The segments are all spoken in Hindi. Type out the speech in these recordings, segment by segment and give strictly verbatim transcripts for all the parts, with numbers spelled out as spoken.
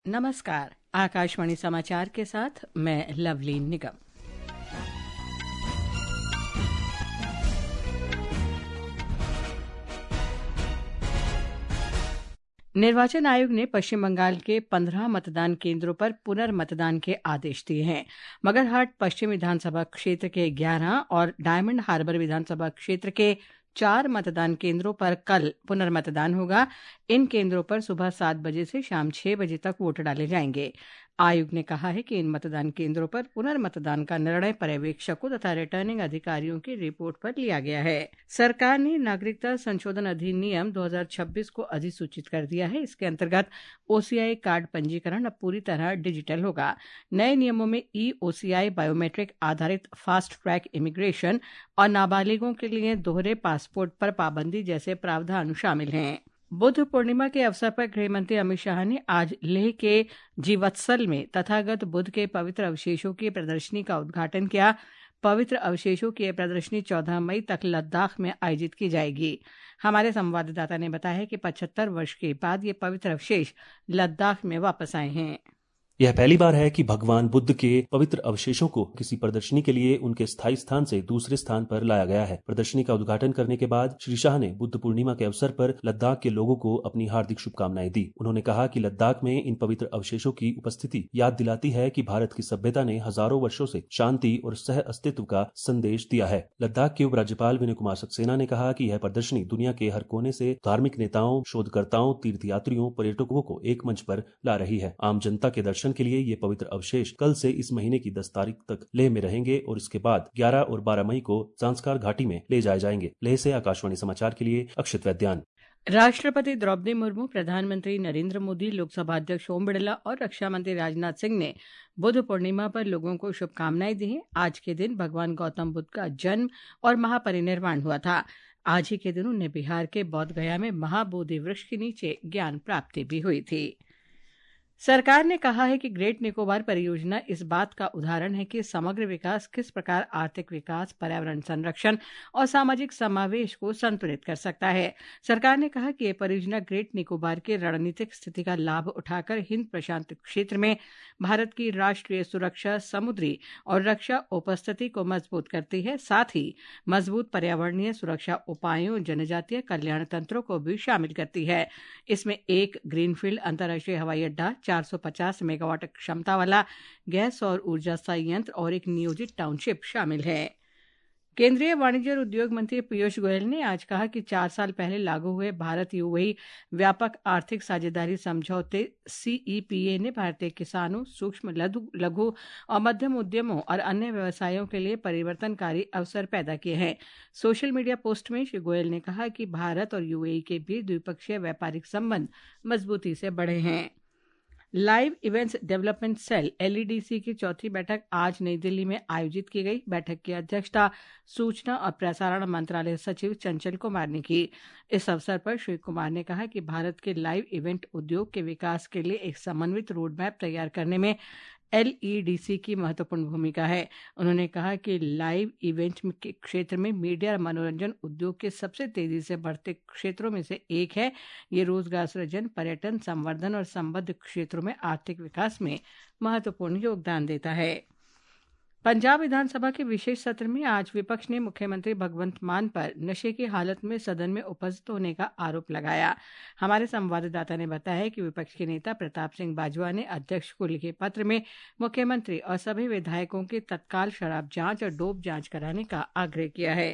नमस्कार। आकाशवाणी समाचार के साथ मैं लवली निगम। निर्वाचन आयोग ने पश्चिम बंगाल के पंद्रह मतदान केंद्रों पर पुनर्मतदान के आदेश दिए हैं। मगरहाट पश्चिम विधानसभा क्षेत्र के ग्यारह और डायमंड हार्बर विधानसभा क्षेत्र के चार मतदान केंद्रों पर कल पुनर्मतदान होगा। इन केंद्रों पर सुबह सात बजे से शाम छह बजे तक वोट डाले जाएंगे। आयोग ने कहा है कि इन मतदान केंद्रों पर पुनर्मतदान का निर्णय पर्यवेक्षकों तथा रिटर्निंग अधिकारियों की रिपोर्ट पर लिया गया है। सरकार ने नागरिकता संशोधन अधिनियम दो हज़ार छब्बीस को अधिसूचित कर दिया है। इसके अंतर्गत ओसीआई कार्ड पंजीकरण अब पूरी तरह डिजिटल होगा। नए नियमों में ई ओसीआई, बायोमेट्रिक आधारित फास्ट ट्रैक इमिग्रेशन और नाबालिगों के लिए दोहरे पासपोर्ट पर पाबंदी जैसे प्रावधान शामिल हैं। बुद्ध पूर्णिमा के अवसर पर गृहमंत्री अमित शाह ने आज लेह के जीवत्सल में तथागत बुद्ध के पवित्र अवशेषों की प्रदर्शनी का उद्घाटन किया। पवित्र अवशेषों की यह प्रदर्शनी चौदह मई तक लद्दाख में आयोजित की जाएगी। हमारे संवाददाता ने बताया है कि पचहत्तर वर्ष के बाद ये पवित्र अवशेष लद्दाख में वापस आए हैं। यह पहली बार है कि भगवान बुद्ध के पवित्र अवशेषों को किसी प्रदर्शनी के लिए उनके स्थायी स्थान से दूसरे स्थान पर लाया गया है। प्रदर्शनी का उद्घाटन करने के बाद श्री शाह ने बुद्ध पूर्णिमा के अवसर पर लद्दाख के लोगों को अपनी हार्दिक शुभकामनाएं दी। उन्होंने कहा कि लद्दाख में इन पवित्र अवशेषों की उपस्थिति याद दिलाती है कि भारत की सभ्यता ने हजारों वर्षों से शांति और सह अस्तित्व का संदेश दिया है। लद्दाख के उपराज्यपाल विनय कुमार सक्सेना ने कहा कि यह प्रदर्शनी दुनिया के हर कोने से धार्मिक नेताओं, शोधकर्ताओं, तीर्थयात्रियों, पर्यटकों को एक मंच पर ला रही है। आम जनता के दर्शन के लिए ये पवित्र अवशेष कल से इस महीने की दस तारीख तक लेह में रहेंगे और इसके बाद ग्यारह और बारह मई को जांस्कार घाटी में ले जाए जाएंगे। लेह से आकाशवाणी समाचार के लिए अक्षित वैद्यान। राष्ट्रपति द्रौपदी मुर्मू, प्रधानमंत्री नरेंद्र मोदी, लोकसभा अध्यक्ष ओम बिरला और रक्षा मंत्री राजनाथ सिंह ने बुद्ध पूर्णिमा पर लोगों को शुभकामनाएं दी हैं। आज के दिन भगवान गौतम बुद्ध का जन्म और महापरिनिर्वाण हुआ था। आज ही के दिन उन्हें बिहार के बोध गया में महाबोधि वृक्ष के नीचे ज्ञान प्राप्ति भी हुई थी। सरकार ने कहा है कि ग्रेट निकोबार परियोजना इस बात का उदाहरण है कि समग्र विकास किस प्रकार आर्थिक विकास, पर्यावरण संरक्षण और सामाजिक समावेश को संतुलित कर सकता है। सरकार ने कहा कि यह परियोजना ग्रेट निकोबार के रणनीतिक स्थिति का लाभ उठाकर हिंद प्रशांत क्षेत्र में भारत की राष्ट्रीय सुरक्षा, समुद्री और रक्षा उपस्थिति को मजबूत करती है। साथ ही मजबूत पर्यावरणीय सुरक्षा उपायों, जनजातीय कल्याण तंत्रों को भी शामिल करती है। इसमें एक ग्रीनफील्ड अंतर्राष्ट्रीय हवाई अड्डा, चार सौ पचास मेगावाट क्षमता वाला गैस और ऊर्जा संयंत्र और एक नियोजित टाउनशिप शामिल है। केंद्रीय वाणिज्य और उद्योग मंत्री पीयूष गोयल ने आज कहा कि चार साल पहले लागू हुए भारत यूएई व्यापक आर्थिक साझेदारी समझौते सीईपीए ने भारतीय किसानों, सूक्ष्म लघु और मध्यम उद्यमों और अन्य व्यवसायों के लिए परिवर्तनकारी अवसर पैदा किए हैं। सोशल मीडिया पोस्ट में श्री गोयल ने कहा कि भारत और यूएई के बीच द्विपक्षीय व्यापारिक संबंध मजबूती से बढ़े हैं। Live events development cell LEDC की चौथी बैठक आज नई दिल्ली में आयोजित की गई। बैठक की अध्यक्षता सूचना और प्रसारण मंत्रालय सचिव चंचल कुमार ने की। इस अवसर पर श्री कुमार ने कहा कि भारत के लाइव इवेंट उद्योग के विकास के लिए एक समन्वित रोडमैप तैयार करने में एलईडीसी की महत्वपूर्ण भूमिका है। उन्होंने कहा कि लाइव इवेंट के क्षेत्र में मीडिया और मनोरंजन उद्योग के सबसे तेजी से बढ़ते क्षेत्रों में से एक है। ये रोजगार सृजन, पर्यटन, संवर्धन और संबद्ध क्षेत्रों में आर्थिक विकास में महत्वपूर्ण योगदान देता है। पंजाब विधानसभा के विशेष सत्र में आज विपक्ष ने मुख्यमंत्री भगवंत मान पर नशे की हालत में सदन में उपस्थित होने का आरोप लगाया। हमारे संवाददाता ने बताया कि विपक्ष के नेता प्रताप सिंह बाजवा ने अध्यक्ष को लिखे पत्र में मुख्यमंत्री और सभी विधायकों की तत्काल शराब जांच और डोप जांच कराने का आग्रह किया है।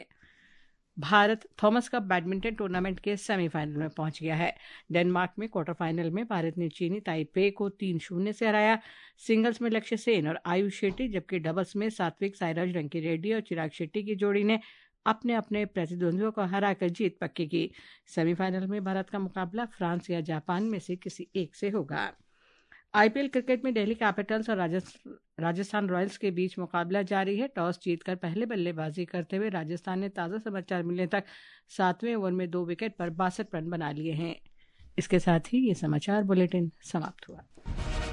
Bharat Thomas cup badminton tournament के सेमीफाइनल में पहुंच गया है। डेनमार्क में क्वार्टर फाइनल में भारत ने चीनी ताइपे को तीन शून्य से हराया। सिंगल्स में लक्ष्य सेन और आयुष शेट्टी, जबकि डबल्स में सात्विक साईराज रंकी रेड्डी और चिराग शेट्टी की जोड़ी ने अपने अपने प्रतिद्वंदियों को हराकर जीत पक्की की। सेमीफाइनल में भारत का मुकाबला फ्रांस या जापान में से किसी एक से होगा। आईपीएल क्रिकेट में दिल्ली कैपिटल्स और राजस्थान रॉयल्स के बीच मुकाबला जारी है। टॉस जीतकर पहले बल्लेबाजी करते हुए राजस्थान ने ताज़ा समाचार मिलने तक सातवें ओवर में दो विकेट पर बासठ रन बना लिए हैं। इसके साथ ही ये समाचार बुलेटिन समाप्त हुआ।